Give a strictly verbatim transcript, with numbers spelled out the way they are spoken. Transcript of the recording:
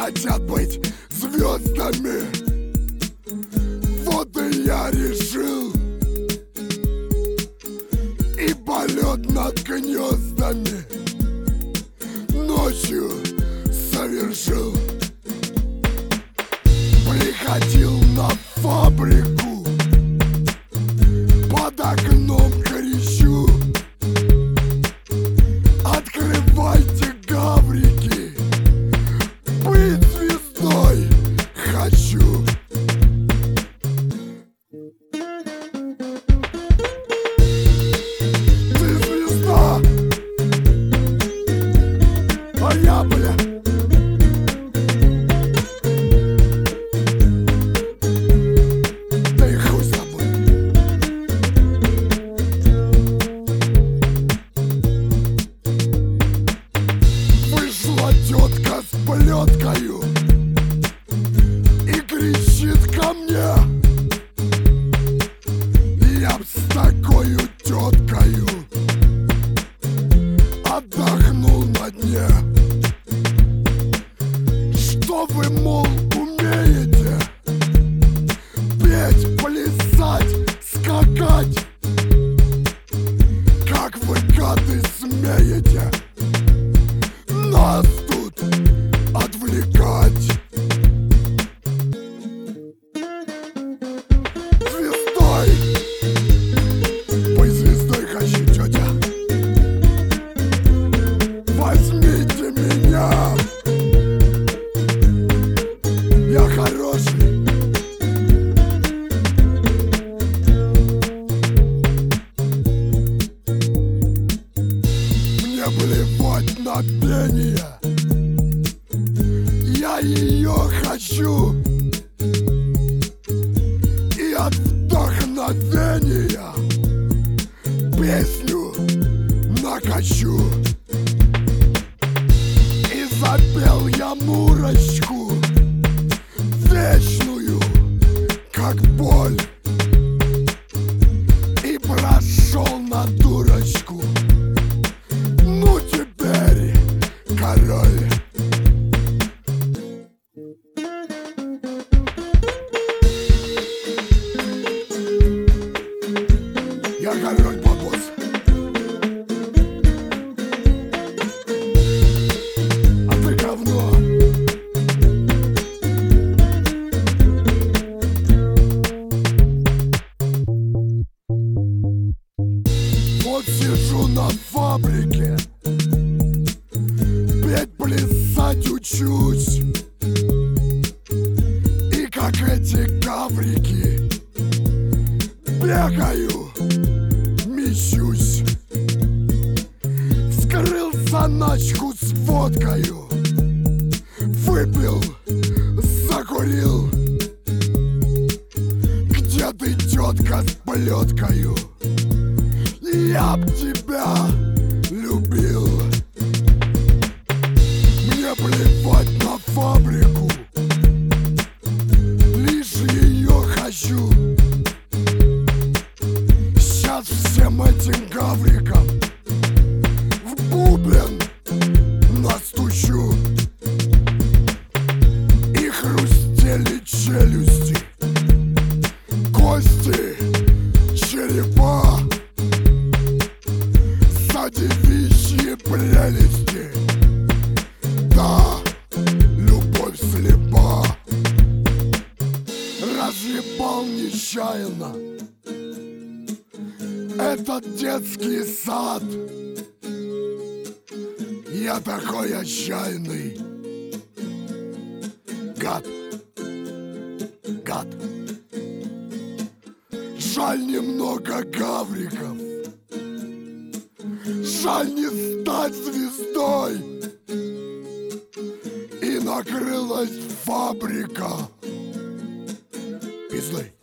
хотят быть звездами. Вот и я решил, и полет над гнездами ночью совершил. Приходил на фабрику, под окном кричу: открывайте гаврики, быть звездой хочу. Ты звезда, а я, бля, да и хуй с тобой. Вышла тетка с плеткою и кричит ко мне: я б с такою теткою отдохнул на дне. Что вы, мол, умеете? Петь, плясать, скакать? Как вы, гады, смеете нас тут отвлекать? Звездой, быть звездой хочу, тетя. Возьмите меня, я хороший. Мне плевать на пение, я ее хочу. И от вдохновения песню накачу. И запел я мурочку вечную, как боль, и прошел на дурочку. Ну теперь король. Я король, бабос. А ты говно. Вот сижу на фабрике, петь, плясать учусь. И как эти гаврики бегаю, мечусь. Вскрыл заначку с водкою, выпил, закурил. Где ты, тетка, с плеткою? Я б тебя любил. Мне плевать на фабрику, лишь ее хочу. Сейчас всем этим гаврикам в бубен настучу. И хрустели челюсти, кости, черепа, девичьи прелести. Да, любовь слепа. Разъебал нечаянно этот детский сад. Я такой отчаянный. Гад, гад. Жаль, немного гавриков. Жаль, не стать звездой. И накрылась фабрика пиздой.